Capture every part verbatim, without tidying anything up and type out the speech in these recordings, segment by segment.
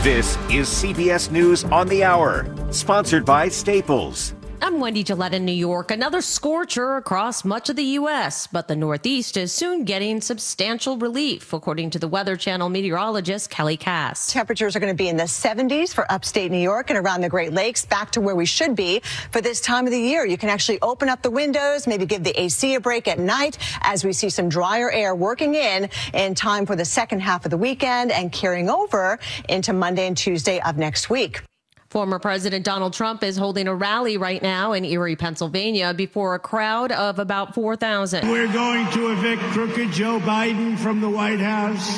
This is C B S News on the Hour, sponsored by Staples. I'm Wendy Gillette in New York. Another scorcher across much of the U S, but the Northeast is soon getting substantial relief, according to the Weather Channel meteorologist Kelly Cass. Temperatures are going to be in the seventies for upstate New York and around the Great Lakes, back to where we should be for this time of the year. You can actually open up the windows, maybe give the A C a break at night as we see some drier air working in in time for the second half of the weekend and carrying over into Monday and Tuesday of next week. Former President Donald Trump is holding a rally right now in Erie, Pennsylvania, before a crowd of about four thousand. We're going to evict crooked Joe Biden from the White House.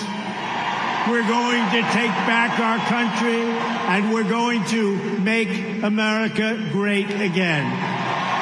We're going to take back our country, and we're going to make America great again.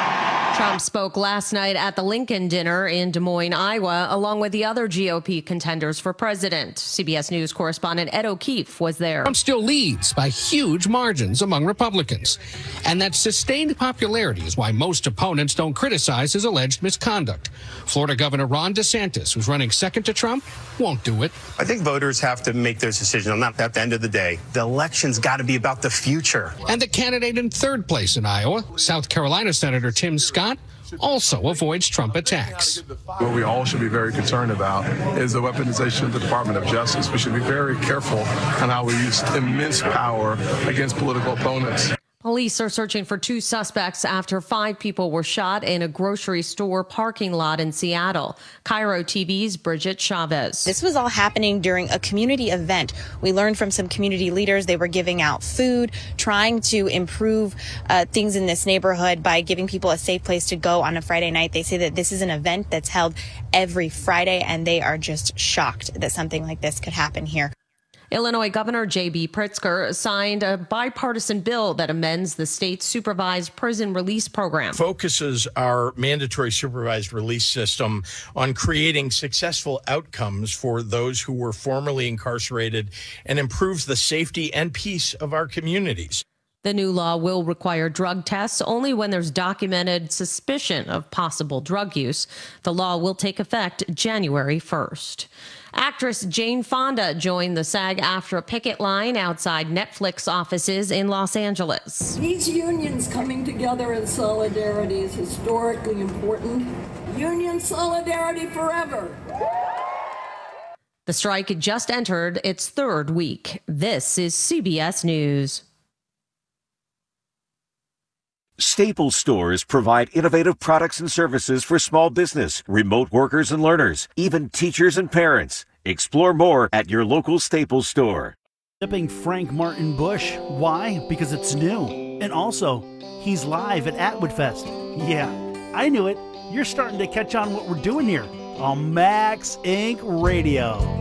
Trump spoke last night at the Lincoln Dinner in Des Moines, Iowa, along with the other G O P contenders for president. C B S News correspondent Ed O'Keefe was there. Trump still leads by huge margins among Republicans. And that sustained popularity is why most opponents don't criticize his alleged misconduct. Florida Governor Ron DeSantis, who's running second to Trump, won't do it. I think voters have to make their decision on that at the end of the day. The election's got to be about the future. And the candidate in third place in Iowa, South Carolina Senator Tim Scott, also avoids Trump attacks. What we all should be very concerned about is the weaponization of the Department of Justice. We should be very careful on how we use immense power against political opponents. Police are searching for two suspects after five people were shot in a grocery store parking lot in Seattle. Cairo T V's Bridget Chavez. This was all happening during a community event. We learned from some community leaders they were giving out food, trying to improve uh, things in this neighborhood by giving people a safe place to go on a Friday night. They say that this is an event that's held every Friday, and they are just shocked that something like this could happen here. Illinois Governor J B Pritzker signed a bipartisan bill that amends the state's supervised prison release program. Focuses our mandatory supervised release system on creating successful outcomes for those who were formerly incarcerated and improves the safety and peace of our communities. The new law will require drug tests only when there's documented suspicion of possible drug use. The law will take effect January first. Actress Jane Fonda joined the SAG-AFTRA picket line outside Netflix offices in Los Angeles. These unions coming together in solidarity is historically important. Union solidarity forever. The strike just entered its third week. This is C B S News. Staples stores provide innovative products and services for small business, remote workers and learners, even teachers and parents. Explore more at your local Staples store. Shipping Frank Martin Bush. Why? Because it's new. And also, he's live at Atwood Fest. Yeah, I knew it. You're starting to catch on what we're doing here on Max Incorporated. Radio.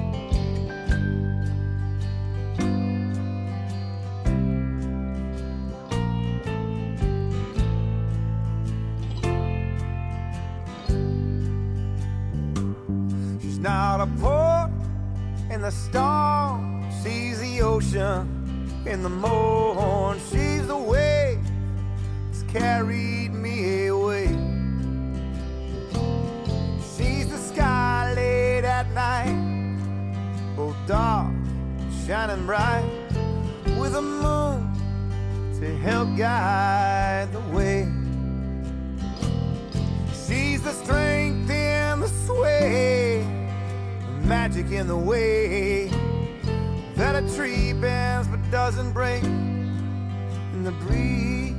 Not a port in the storm, sees the ocean in the morn. She's the wave that's carried me away. She's the sky late at night, both dark, shining bright, with a moon to help guide the way. She's the strength in the sway, magic in the way that a tree bends but doesn't break in the breeze.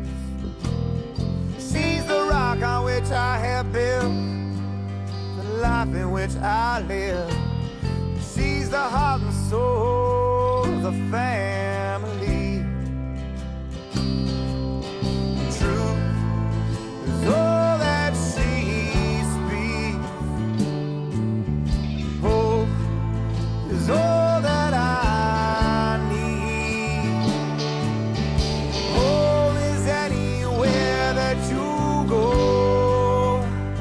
She's the rock on which I have built the life in which I live. She's the heart and soul of the family. Truth is all that she speaks. Hope is all that I need. Home is anywhere that you go.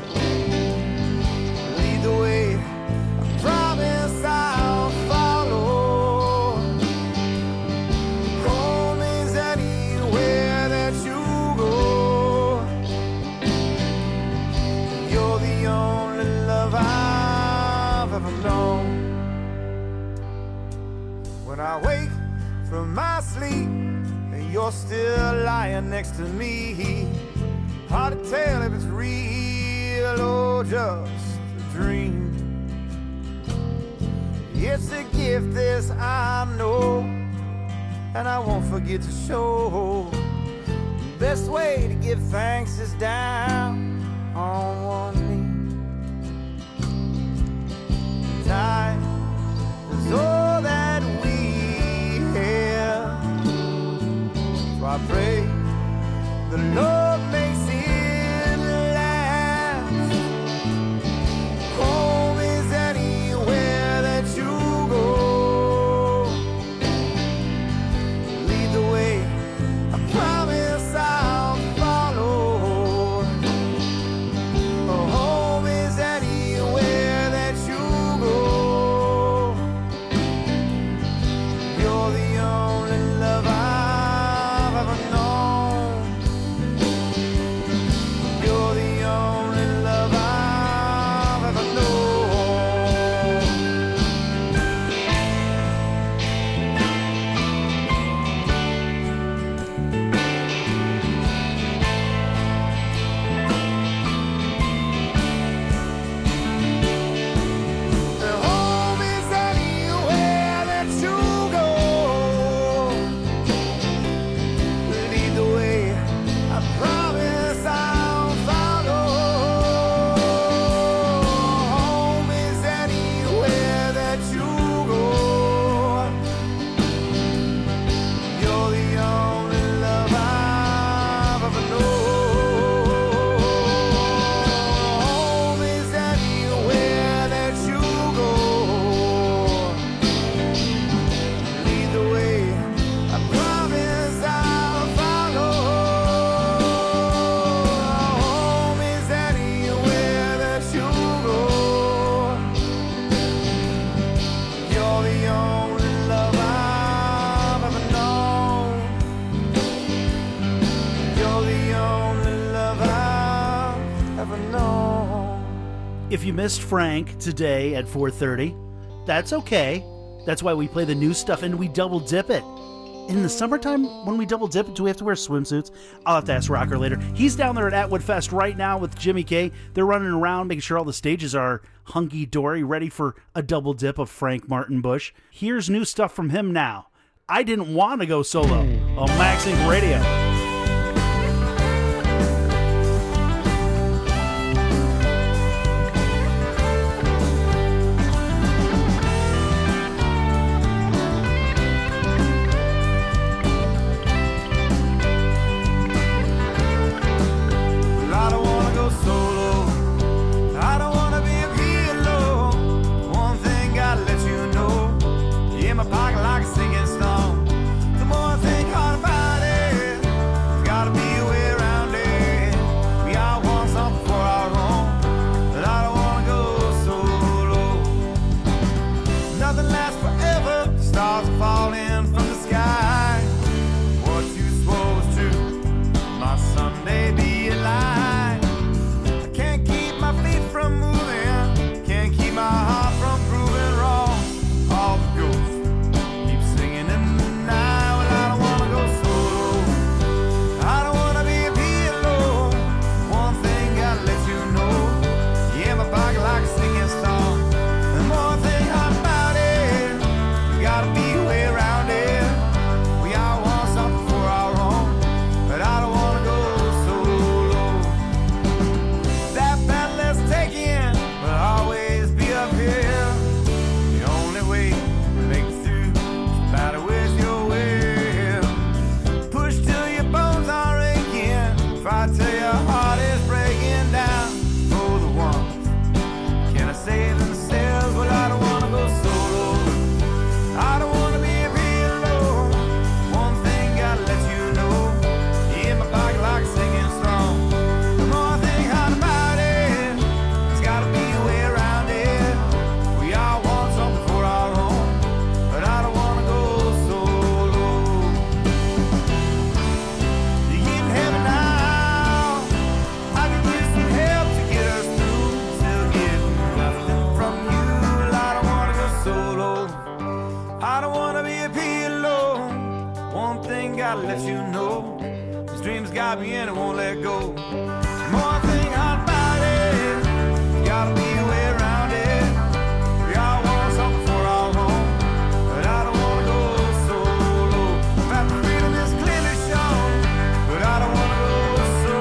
Lead the way, I promise I'll follow. Home is anywhere that you go. You're the only love I've ever known. When I wake from my sleep, and you're still lying next to me. Hard to tell if it's real or just a dream. It's a gift, this I know, and I won't forget to show. The best way to give thanks is down on one knee. Time is all that we have, so I pray the Lord makes it last. Home is anywhere that you go. Lead the way, I promise I'll follow. Oh, home is anywhere that you go. You're the only love I've ever known. You're the only love I've ever known. And home is anywhere that you go. Lead the way, I promise I'll follow. Home is anywhere that you go. You're the only love I've ever known. Home is anywhere that you go. Lead the way, I promise I'll follow. Home is anywhere that you go. You're the only love I've ever known. You're the only love I've ever known. If you missed Frank today at four thirty, that's okay. That's why we play the new stuff and we double dip it. In the summertime, when we double dip it, do we have to wear swimsuits? I'll have to ask Rocker later. He's down there at Atwood Fest right now with Jimmy K. They're running around making sure all the stages are hunky-dory, ready for a double dip of Frank Martin Bush. Here's new stuff from him now. I Didn't Want to Go Solo on Max Inc Radio. I don't wanna go solo. I don't wanna be a hero. One thing gotta let you know. In my pocket like a singing stone. The more I think hard about it, let you know this dream's got me and it won't let go. More thing hot about it, gotta be a way around it. Yeah, I want something for all home, but I don't wanna go so low. That freedom is clearly shown, but I don't wanna go so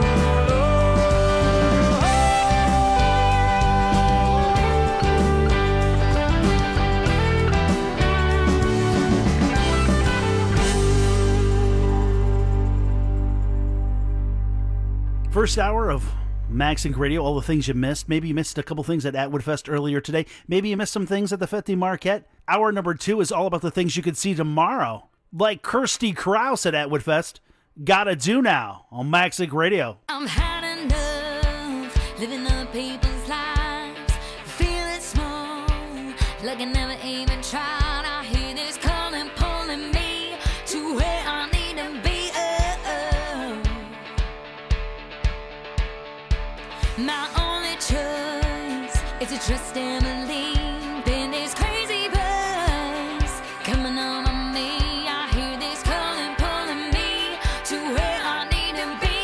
First hour of Max Inc Radio, all the things you missed. Maybe you missed a couple things at Atwood Fest earlier today. Maybe you missed some things at the Fête des Marquettes. Hour number two is all about the things you could see tomorrow, like Kirsty Krause at Atwood Fest. Gotta Do Now on Max Inc Radio. I'm had enough living other people's lives, feeling small, like I never even tried. I hear this calling, pulling me to where I need to be. My only choice is to trust and believe in this crazy buzz coming on on me. I hear this calling, pulling me to where I need to be.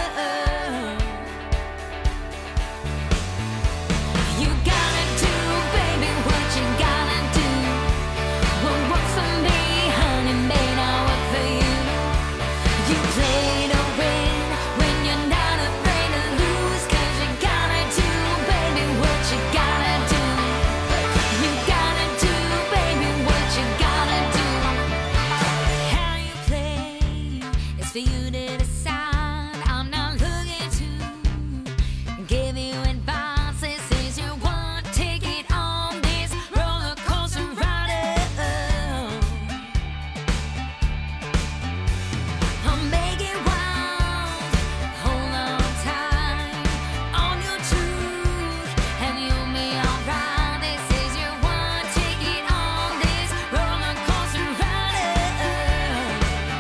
You gotta do, baby, what you gotta do. What works for me, honey, may not work for you. You play to win when you're not afraid to lose. You gotta do, baby, what you gotta do. You gotta do, baby, what you gotta do. How you play is for you to decide. I'm not looking to give you advice. This is your one ticket on this roller coaster ride. I'll make it wild. Hold on tight on your truth, and you'll be alright. This is your one ticket on this roller coaster ride.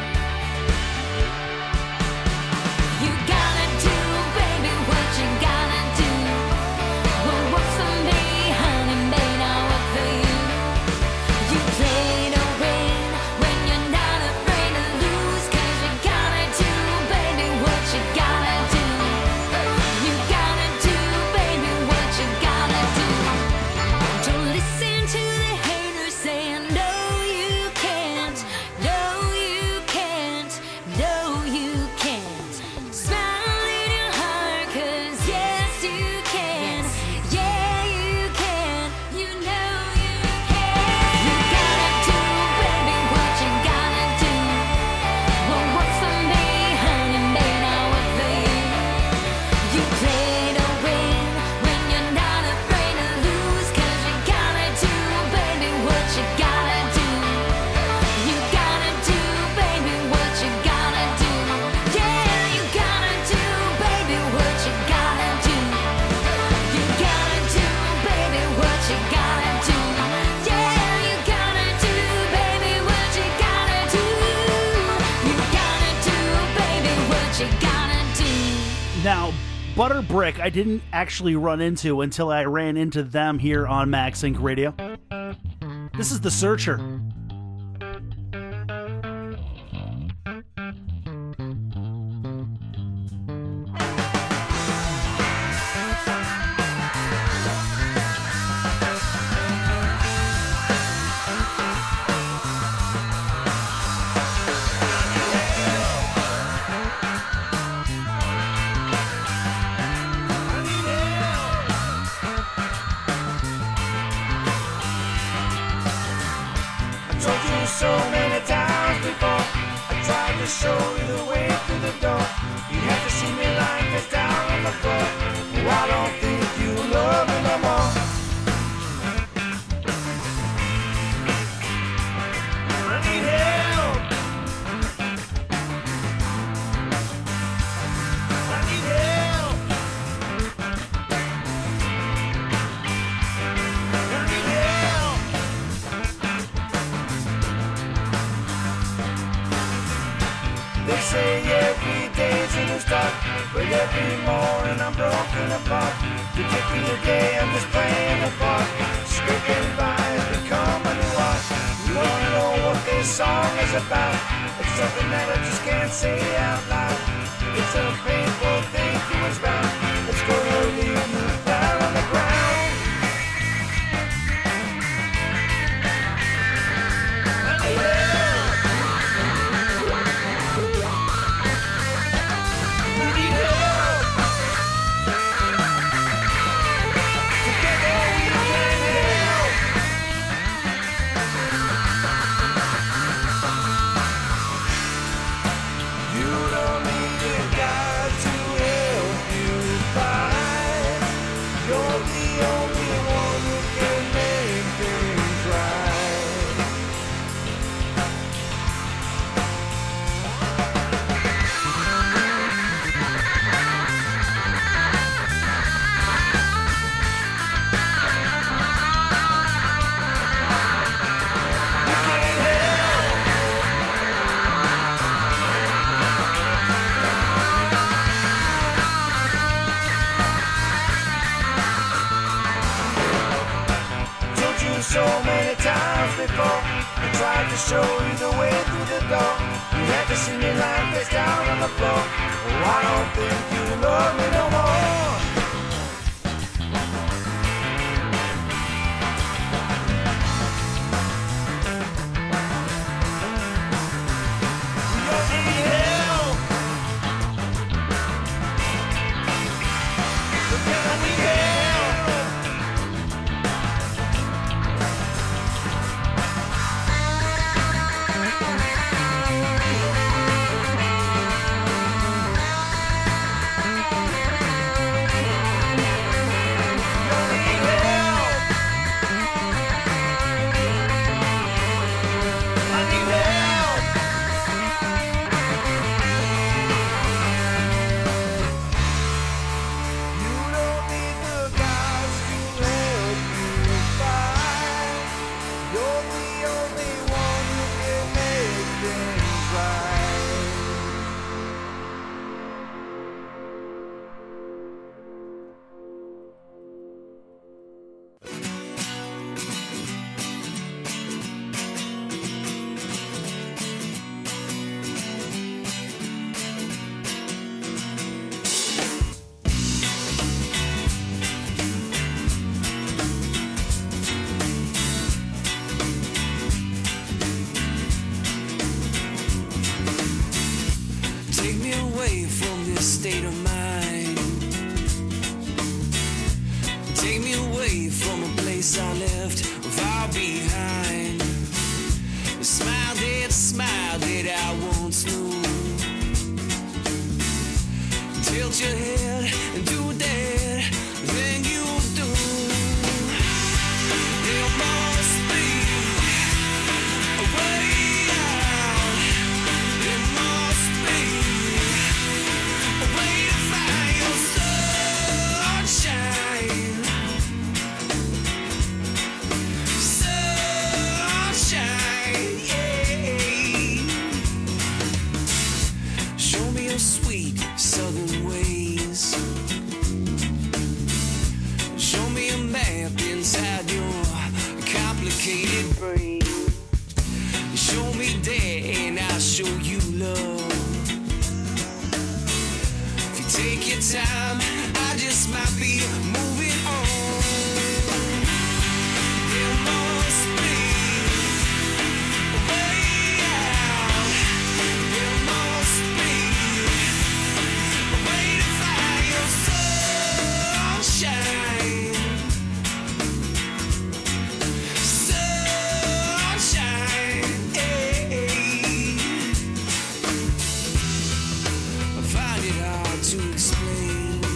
You gotta do, baby, what you gotta do. What works for me, honey, may not work for you. You play to win when you're not afraid to lose. Cause you gotta do, baby, what you gotta do. You gotta do, baby, what you gotta do. Don't listen to the haters saying no you can't, no you can't, no you can't. Smile in your heart, cause yes you can, yeah you can, you know you can. You gotta do, baby, what you gotta do. What works for me, honey, may not work for you. You play to win when you're not afraid to lose. Cause you gotta do, baby, what you gotta do. You gotta do, baby, what you gotta do. Yeah, you gotta do, baby, what you gotta do. You gotta do, baby, what you gotta do. Yeah, you gotta do, baby, what you gotta do. You gotta do, baby, what you gotta do. Now, Butter Brick, I didn't actually run into until I ran into them here on Max Inc Radio. This is The Searcher. I told you so many times before. I tried to show you the way through the door. You have to see me lying face down on the floor. Oh, I don't think you love me no more. I need help. I need help. I need help. They say every day's a new start, but every morning I'm broken apart. To get through the day, I'm just playing a part. Scraping by has become a new art. You wanna know what they say? song is about. It's something that I just can't say out loud. It's a painful thing to expound. It's gonna leave me down on the ground. I need help. We need help. Together we can help. You don't need a God to help you fight. You're the only one who can make things right. You can't help. Told you so many times before. I tried to show you the way through the door. You had to see me lying face down on the floor. Oh, I don't think you love me no more. You don't need help. Together we help. Take me away from this state of mind. Take me away from a place I left far behind. The smile that, smile that I once knew. Tilt your head and do that thing you do. There must be a way out. There must be a way to find your sunshine. Sunshine, yeah. Show me your sweet southern ways. Show me a map inside your complicated brain. Show me that and I'll show you love. If you take your time, I just might be moving on. There must be a way out. There must be a way to find your sunshine. Sunshine, eh. I find it hard to explain.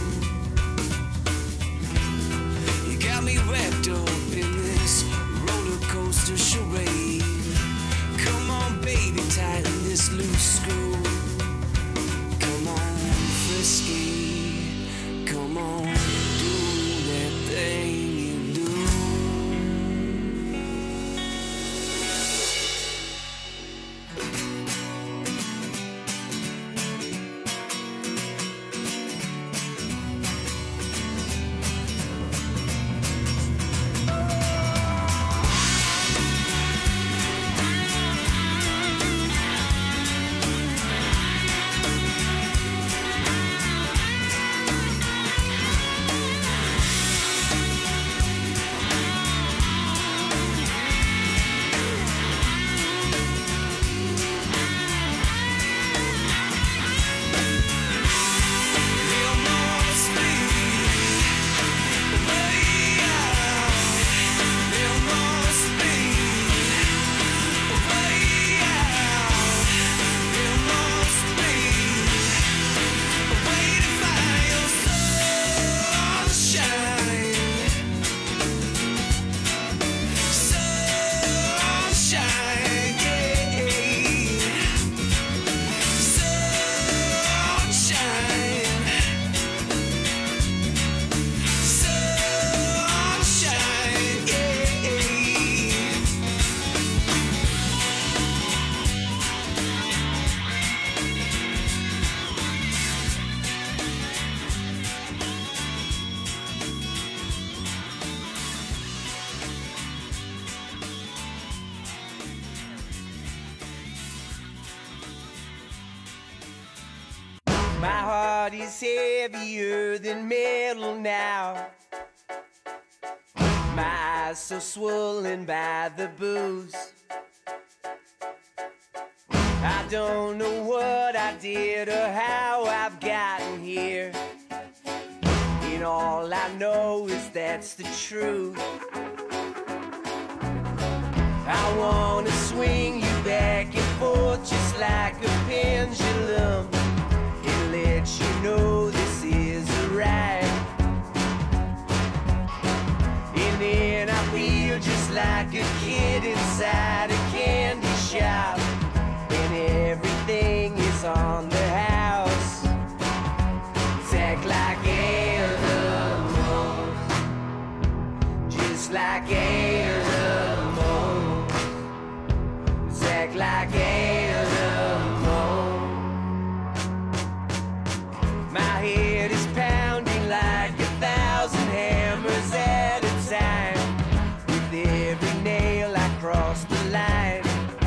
My heart is heavier than metal now. My eyes so swollen by the booze. I don't know what I did or how I've gotten here. And all I know is that's the truth. I wanna swing you back and forth just like a pendulum and let you know this is a ride. And then I feel just like a kid inside a candy shop, and everything is on the house. It's act like animals, just like animals. It's act like animals. My head is pounding like a thousand hammers at a time. With every nail I cross the line.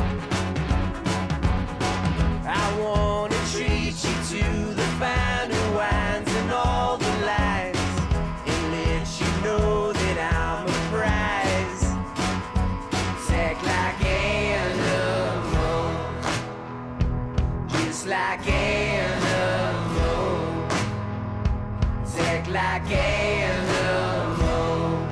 I wanna treat you to the finer wines and all the lines, and let you know that I'm a prize. Act like animals, just like animals. Act like animals.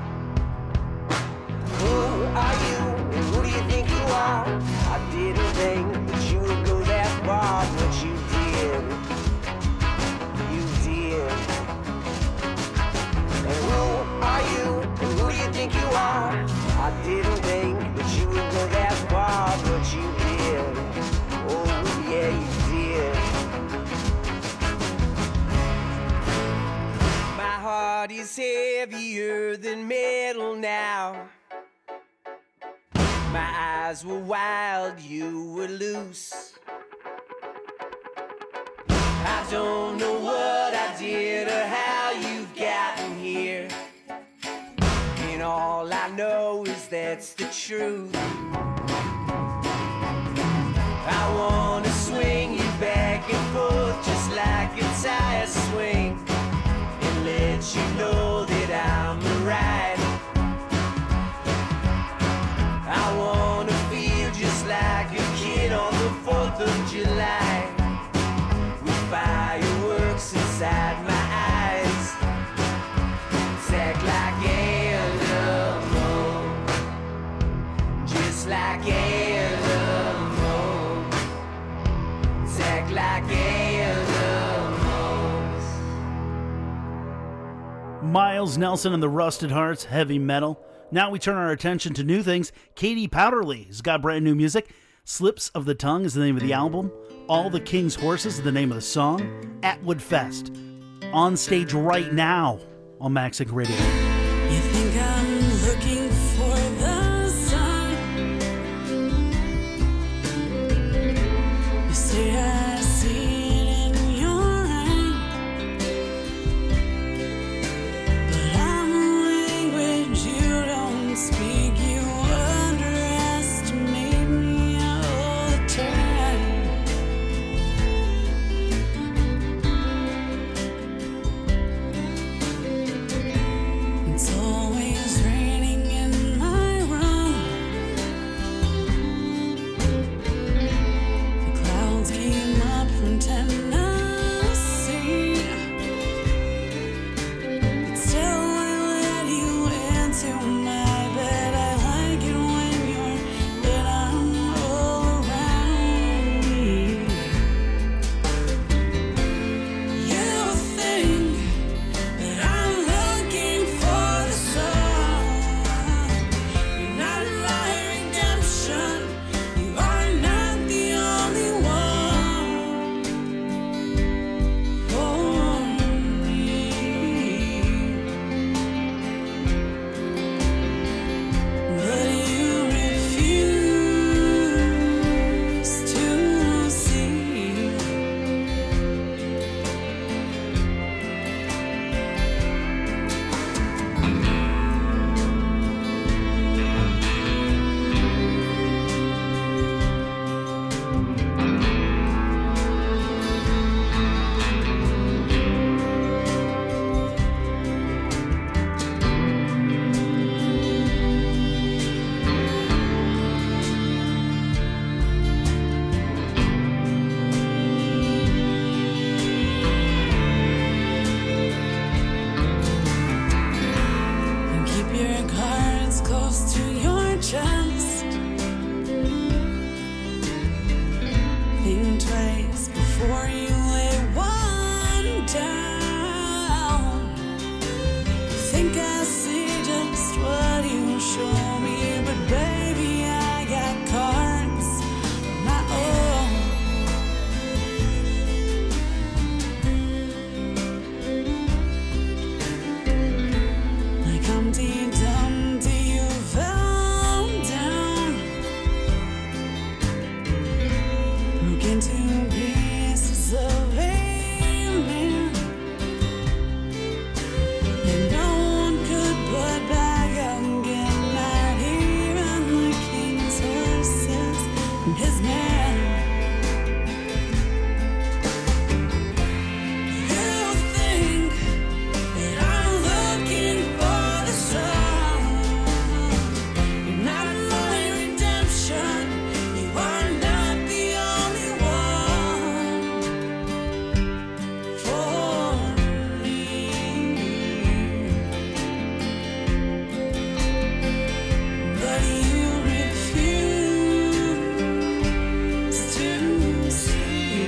Who are you and who do you think you are? I didn't think that you would go that far, but you did. You did. And who are you and who do you think you are? I didn't think that you would go that far, but you did. Oh yeah, you did. My heart is heavier than metal now. My eyes were wild, you were loose. I don't know what I did or how you've gotten here. And all I know is that's the truth. I wanna swing you back and forth just like a tire swing, and let you know that I'm a ride. I wanna feel just like a kid on the fourth of July, with fireworks inside my eyes. Act like animals, just like animals. Act like animals. Miles Nelson and the Rusted Hearts, Heavy Metal. Now we turn our attention to new things. Katie Powderly has got brand new music. Slips of the Tongue is the name of the album. All the King's Horses is the name of the song. Atwood Fest. On stage right now on Maxix Radio. You think I'm looking for the sun? You say I see it in your eye, but I'm a language you don't speak. You underestimate me all the time. It's always raining in Keep your cards close to your chest. Think twice before you lay one down. Think I see just what you show me, but baby, I got cards of my own. Like Humpty Dumpty, you fell down, broke into pieces of a man, and no one could put back again, not even the king's horses and his men. You think that I'm looking for the sun. You're not my redemption. You are not the only one for me. But you refuse to see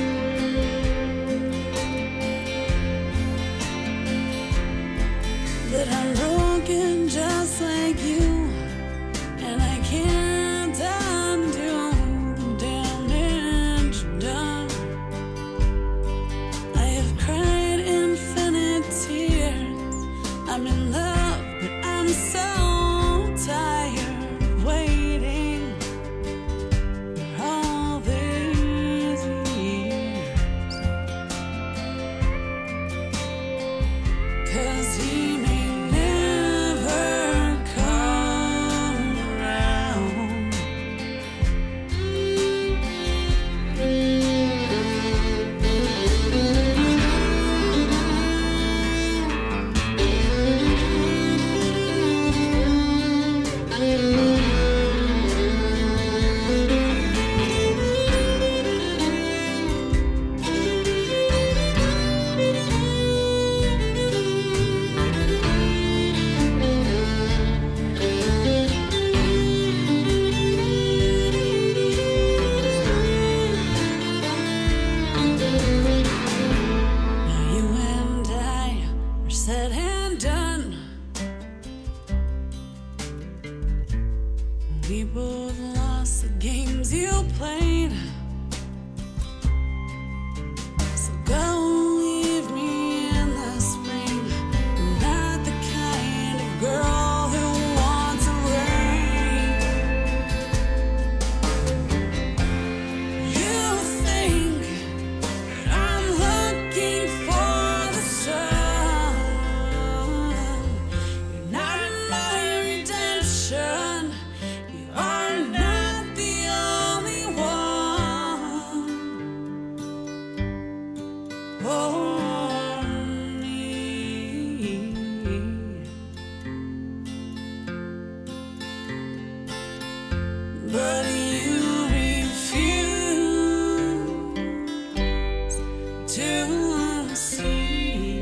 that I'm broken just like you, and I can't undo the damage done. I have cried infinite tears. I'm in love, but I'm so tired of waiting for all these years. 'Cause he may never come around. Now you and I are said and done. We both lost the games you played. So go leave me in the spring. I'm not the kind of girl who wants a ring. You think that I'm looking for the sun. You're not my redemption. You are not the only one for me. But you refuse to see.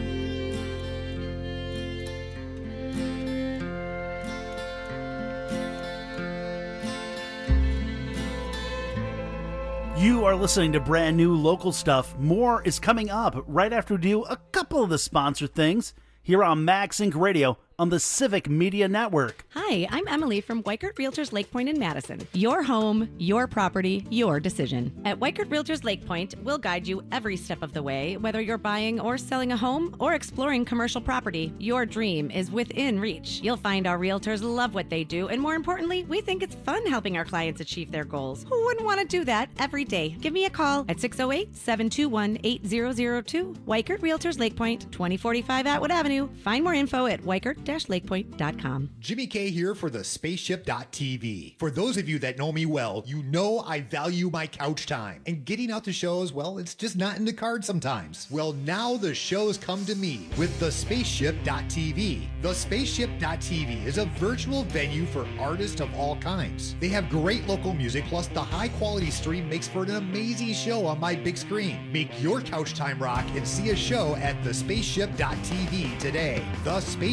You are listening to brand new local stuff. More is coming up right after we do a couple of the sponsor things here on Max Inc Radio on the Civic Media Network. Hi, I'm Emily from Weichert Realtors Lake Point in Madison. Your home, your property, your decision. At Weichert Realtors Lake Point, we'll guide you every step of the way, whether you're buying or selling a home or exploring commercial property. Your dream is within reach. You'll find our realtors love what they do, and more importantly, we think it's fun helping our clients achieve their goals. Who wouldn't want to do that every day? Give me a call at six oh eight, seven two one, eight zero zero two. Weichert Realtors Lake Point, twenty forty-five Atwood Avenue. Find more info at weichert dash lake point dot com. Jimmy K here for the spaceship dot t v. For those of you that know me well, you know I value my couch time. And getting out to shows, well, it's just not in the cards sometimes. Well, now the shows come to me with the spaceship dot t v. The spaceship dot t v is a virtual venue for artists of all kinds. They have great local music, plus the high quality stream makes for an amazing show on my big screen. Make your couch time rock and see a show at the spaceship dot t v today. the spaceship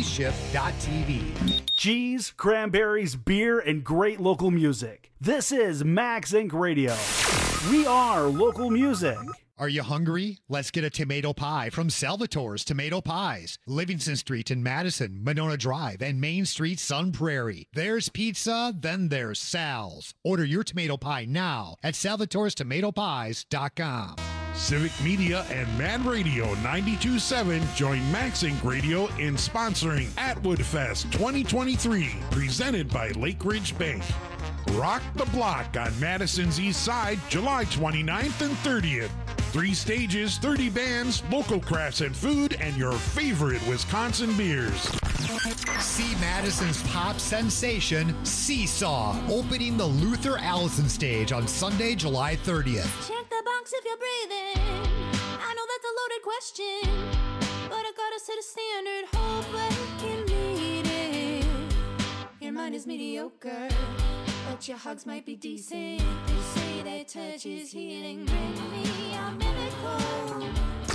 dot t v. Cheese, cranberries, beer, and great local music. This is Max Inc Radio. We are local music. Are you hungry? Let's get a tomato pie from Salvatore's Tomato Pies. Livingston Street in Madison, Monona Drive, and Main Street, Sun Prairie. There's pizza, then there's Sal's. Order your tomato pie now at salvatores tomato pies dot com. Civic Media and Mad Radio ninety-two point seven join Max Inc Radio in sponsoring Atwood Fest twenty twenty-three, presented by Lake Ridge Bank. Rock the Block on Madison's East Side, July twenty-ninth and thirtieth. Three stages, thirty bands, local crafts and food, and your favorite Wisconsin beers. See Madison's pop sensation, Seesaw, opening the Luther Allison stage on Sunday, July thirtieth. Check the box if you're breathing. I know that's a loaded question, but I gotta set a standard. Hope I can meet it. Your mind is mediocre, but your hugs might be decent. They say that touch is healing. Bring me a miracle.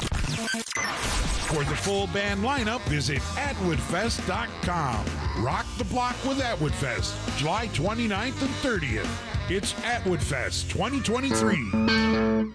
For the full band lineup, visit atwood fest dot com. Rock the Block with Atwood Fest, July twenty-ninth and thirtieth. It's Atwood Fest twenty twenty-three.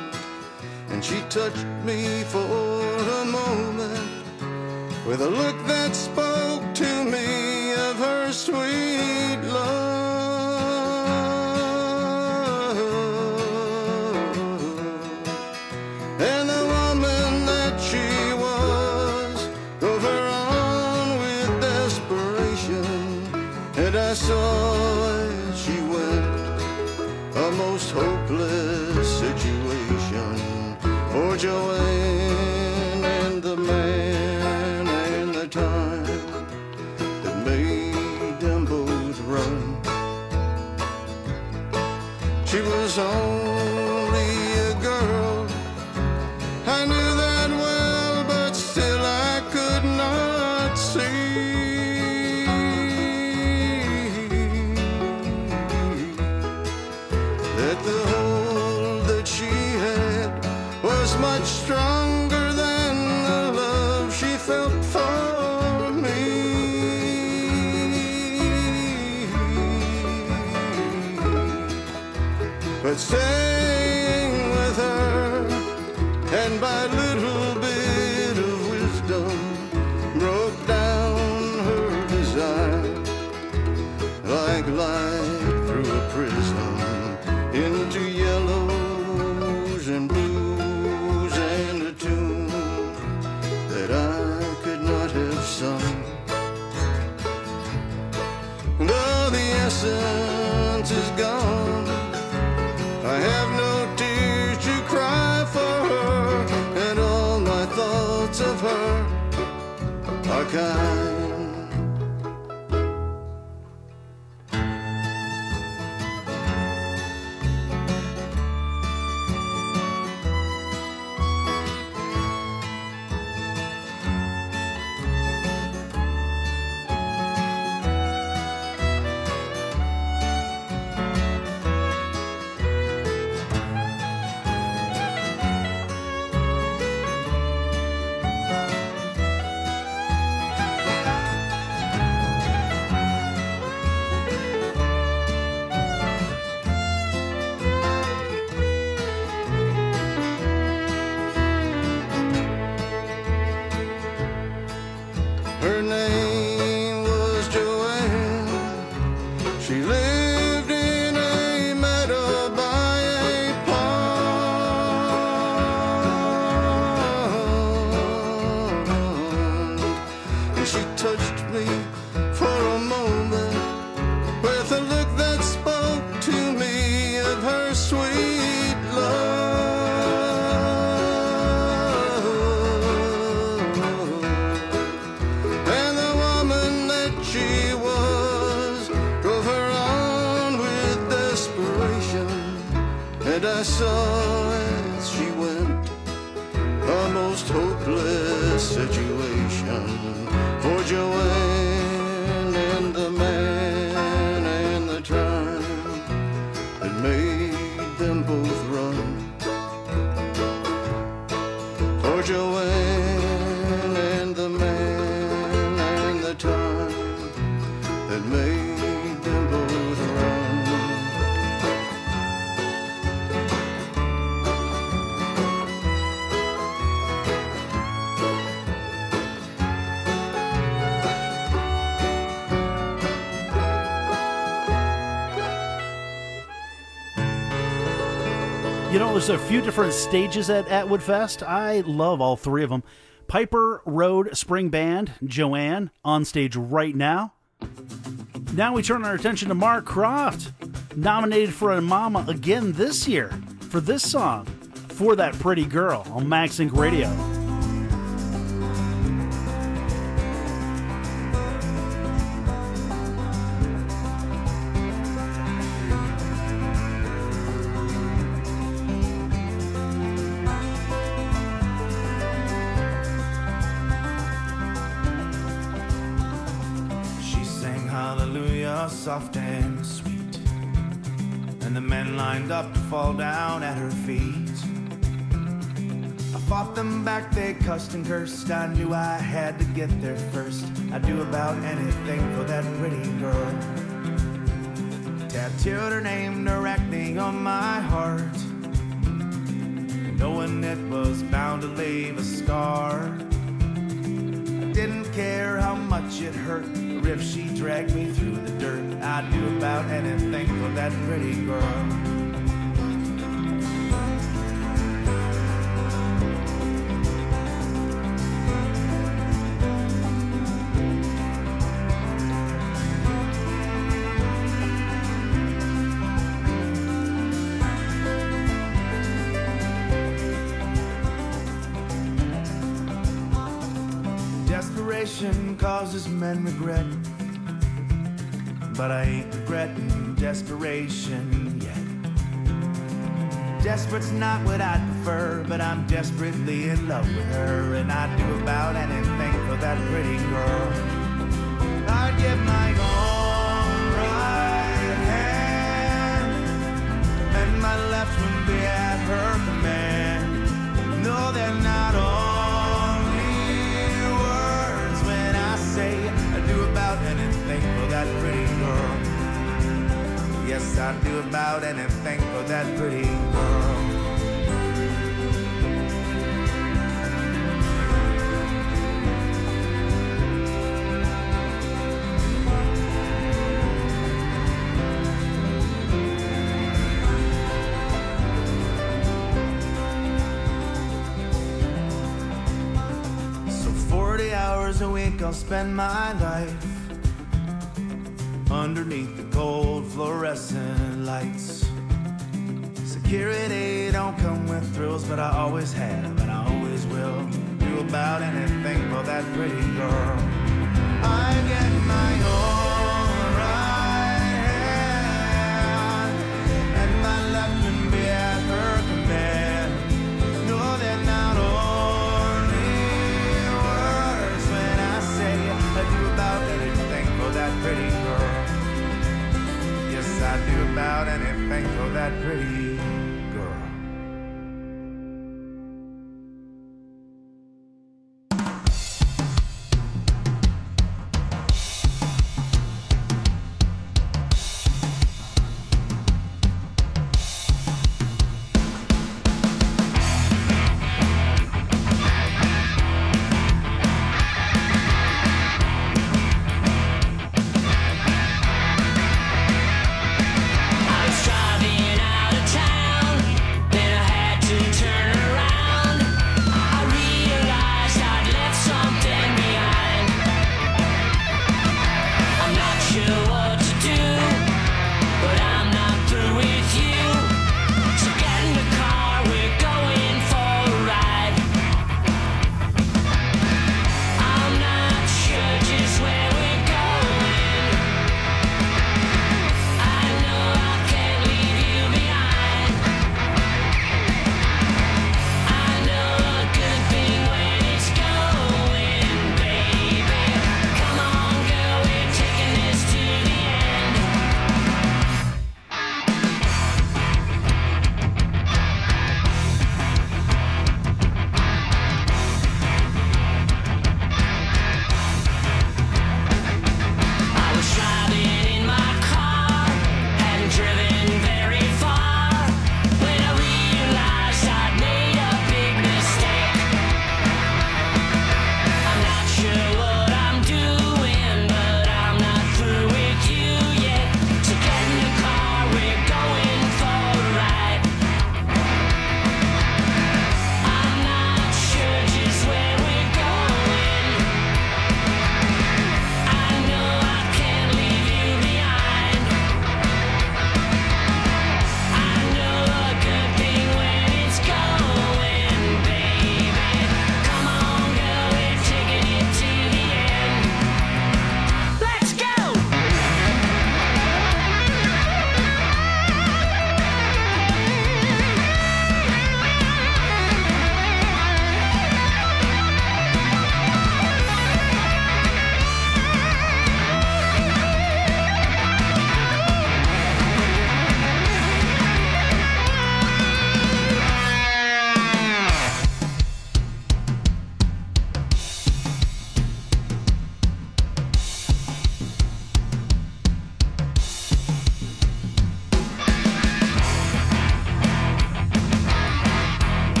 Touched me for a moment with a look that spoke to me of her sweet love, and the woman that she was drove her on with desperation, and I saw as she went a most hopeless situation for Joanne and the man and the time that made them both run. She was only a girl, I knew that well, but still I could not see that the hold that she had was much stronger than the love she felt for me. But staying with her, and by little bit of wisdom, broke down her desire like light through a prism into yellows and blues and a tune that I could not have sung. Though the essence is gone, I have no tears to cry for her, and all my thoughts of her are kind. Her name was Joanne. She lived in a meadow by a pond, and she touched me for a moment with a look that spoke to me of her sweet love. And the woman that she was drove her on with desperation, and I saw as she went a most hopeless situation for Joanne and the man and the time that made them both run. For Joanne and the man and the time that made them both run. You know, there's a few different stages at Atwood Fest. I love all three of them. Piper Road Spring Band, Joanne, on stage right now. Now we turn our attention to Mark Croft, nominated for a Mama again this year for this song, For That Pretty Girl, on Max Inc Radio. She sang hallelujah, soft and sweet, and the men lined up to fall down at her feet. I fought them back, they cussed and cursed. I knew I had to get there first. I'd do about anything for that pretty girl. Tattooed her name directly on my heart, knowing it was bound to leave a scar. I didn't care how much it hurt, or if she dragged me through the dirt. I'd do about anything for that pretty girl. Desperation causes men regret, but I ain't regretting desperation yet. Desperate's not what I'd prefer, but I'm desperately in love with her, and I'd do about anything for that pretty girl. I'd give my own right hand, and my left would be at her command. No, they're not only words when I say I'd do about anything for that pretty girl. Yes, I'd do about anything for that pretty girl. So forty hours a week I'll spend my life underneath the cold fluorescent lights. Security don't come with thrills, but I always have and I always will do about anything for that pretty girl. I get my own right hand, and my left can be at her command. No, they're not only words when I say I do about anything for that pretty girl. I'd do about anything for that pretty girl. I was driving out of town.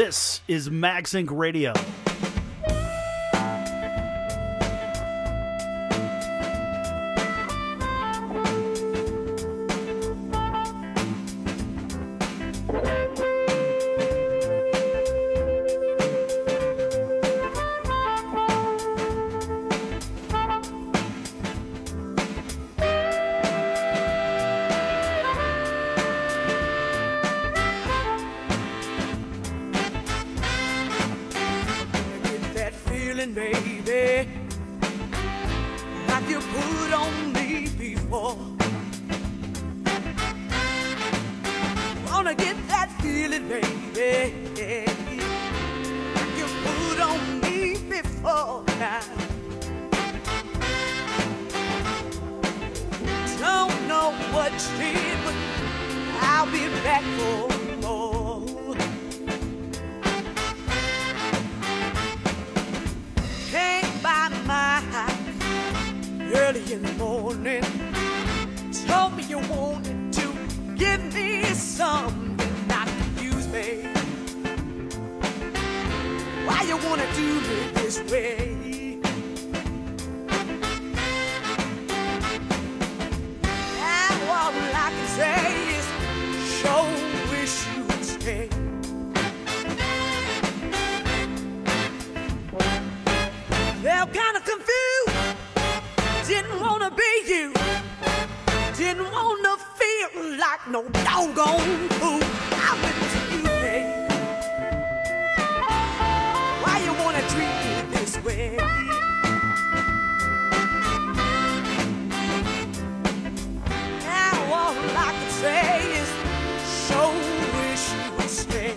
This is MagSync Radio. Baby, like you put on me before. Wanna get that feeling, baby, like you put on me before. Now, don't know what you did, but I'll be back for more. Early in the morning, told me you wanted to give me something I could use, babe. Why you wanna do me this way? And all I can say is, sure wish you would stay. They're kinda confused. Didn't wanna be you. Didn't wanna feel like no doggone fool. I went to you, babe. Why you wanna treat me this way? Now all I can say is, sure wish you would stay.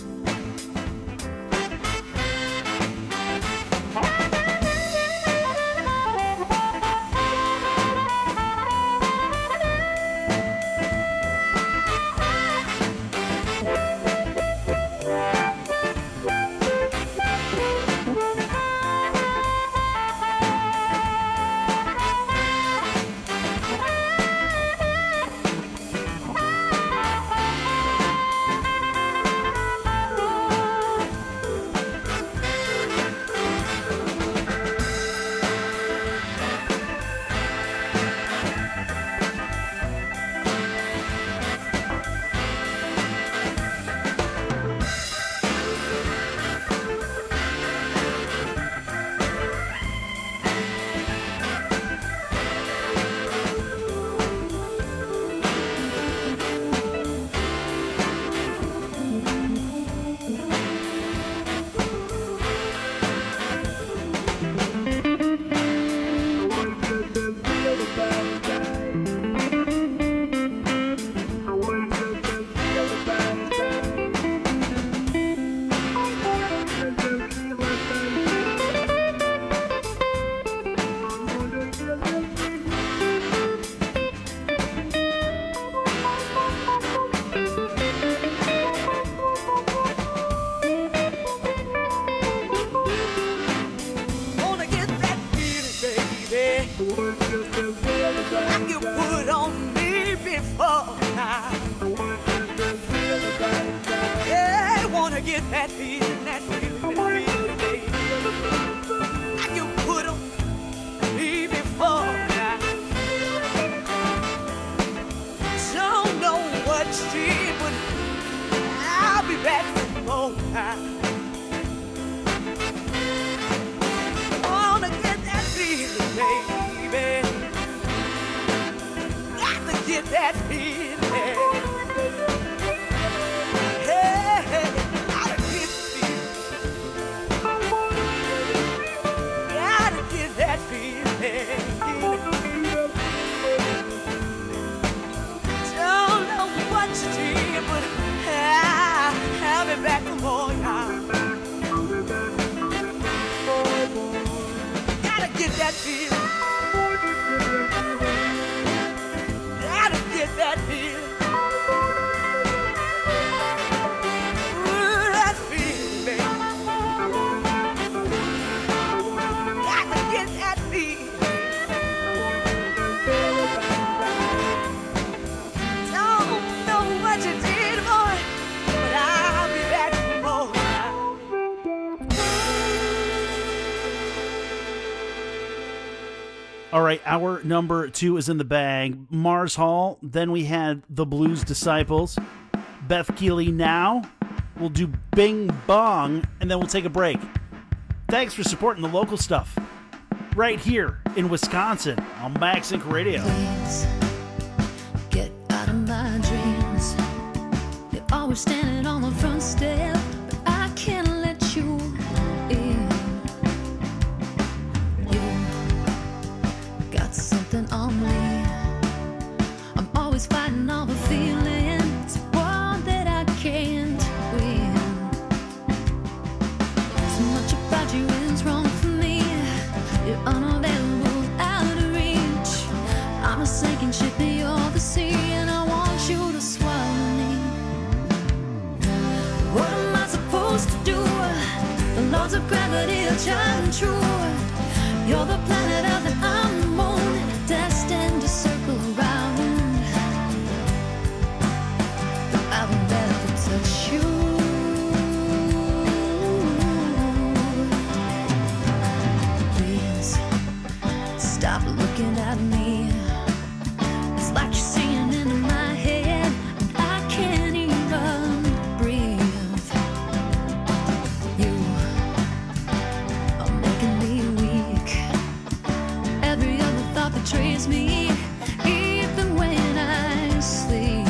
Like you put on me before now. Yeah, I wanna get that feeling, that feeling, that feeling, baby. Like you put on me before now. Don't know what you did, but I'll be back for more time. Wanna get that feeling, baby. Get that feeling. Hey, hey, gotta get the feeling. Gotta get that feeling. Don't know what you did, but I, I'll be back for more time. Gotta get that feeling. Get that feeling. Ooh, that feeling, baby. Got to get that feeling. Don't know what you did, boy, but I'll be back for more. All right, hour number two is in the bag. Mars Hall, then we had the Blues Disciples. Beth Keeley now. We'll do Bing Bong, and then we'll take a break. Thanks for supporting the local stuff. Right here in Wisconsin on Maxink Radio. Please get out of my dreams. You're always standing on the front step, but I can't let you in. You got something on me. I'm always fighting all the feelings, one that I can't win. So much about you is wrong for me. You're unavailable, out of reach. I'm a sinking ship and you're the sea, and I want you to swallow me. What am I supposed to do? The laws of gravity are tried and true. You're the planet Earth and I'm the moon, destined to circle around. But I will never touch you. Please stop looking at me. It's like you're seeing into my head, and I can't even breathe. You are making me weak. Every other thought betrays me, even when I sleep.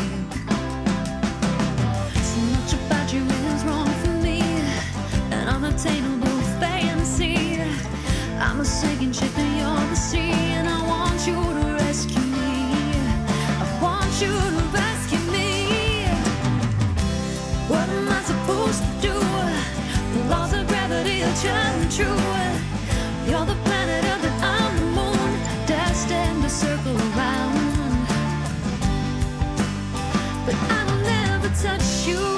So much about you is wrong for me, an unattainable fantasy. I'm a sinking ship and you're the sea, and I want you to rescue me. I want you to rescue me. What am I supposed to do? The laws of gravity are tried and true. You're the planet Earth and I'm the moon, destined to circle around. But I will never touch you.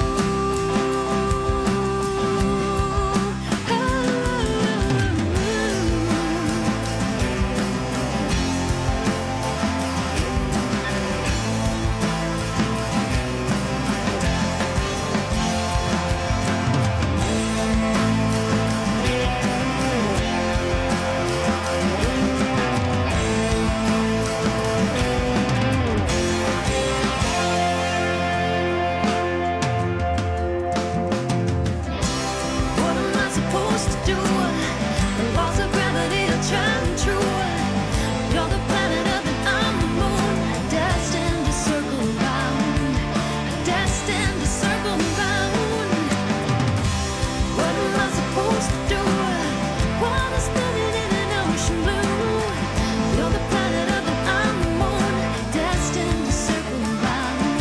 What am I supposed to do? The laws of gravity are tried and true. You're the planet Earth and I'm the moon, destined to circle around, destined to circle around. What am I supposed to do? Water spinning in an ocean blue. You're the planet Earth and I'm the moon, destined to circle around.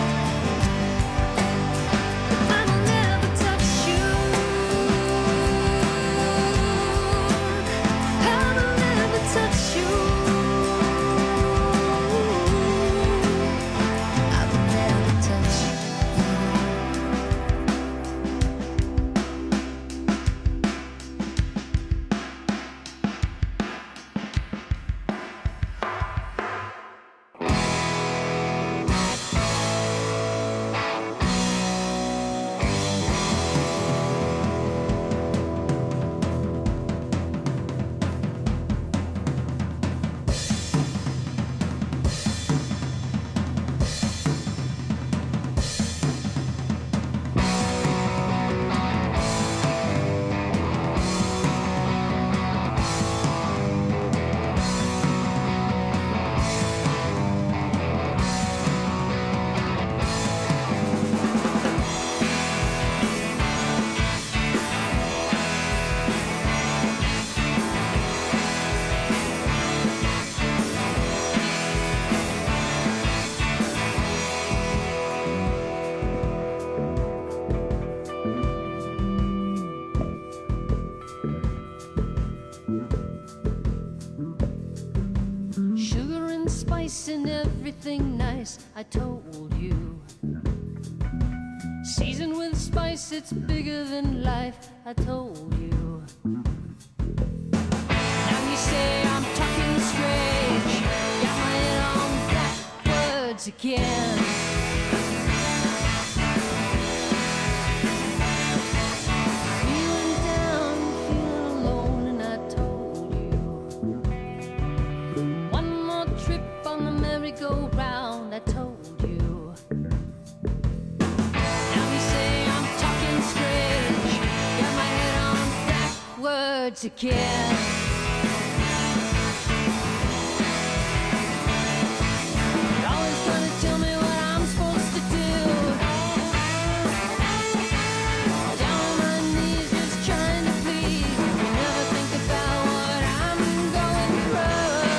I will never touch you. I will never touch you. I will never touch you. Sugar and spice and everything nice, I told you. Seasoned with spice, it's bigger than life, I told you. Now you say I'm talking strange, got my head on backwards again. Feeling down, feeling alone, and I told you. good to care. Always trying to tell me what I'm supposed to do. Down on my knees, just trying to please. Never think about what I'm going through.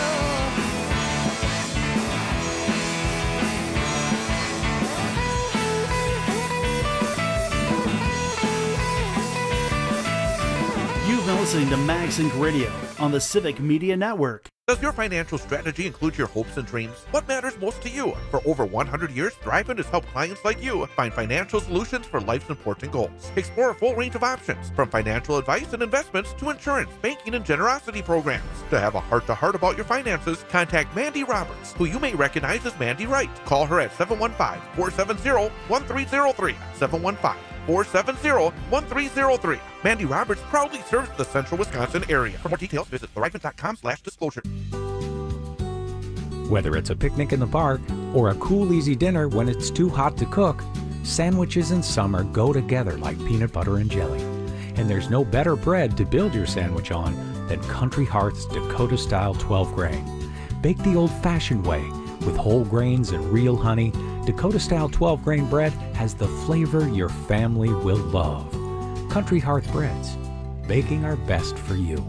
You've been listening to MagSync Radio on the Civic Media Network. Does your financial strategy include your hopes and dreams? What matters most to you? For over one hundred years, Thrivent has helped clients like you find financial solutions for life's important goals. Explore a full range of options, from financial advice and investments to insurance, banking, and generosity programs. To have a heart-to-heart about your finances, contact Mandy Roberts, who you may recognize as Mandy Wright. Call her at seven one five, four seven zero, one three zero three, seven one five, four seven zero, one three zero three. Mandy Roberts proudly serves the central Wisconsin area. For more details, visit thrivent.com slash disclosure. Whether it's a picnic in the park or a cool, easy dinner when it's too hot to cook, sandwiches in summer go together like peanut butter and jelly. And there's no better bread to build your sandwich on than Country Hearth's Dakota-style twelve grain. Baked the old-fashioned way with whole grains and real honey, Dakota-style twelve grain bread has the flavor your family will love. Country Hearth Breads, baking our best for you.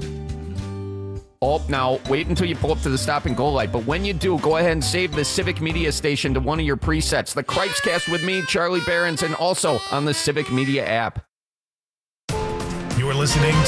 Oh, now, wait until you pull up to the stop and go light. But when you do, go ahead and save the Civic Media Station to one of your presets. The Cripescast with me, Charlie Behrens, and also on the Civic Media app. You're listening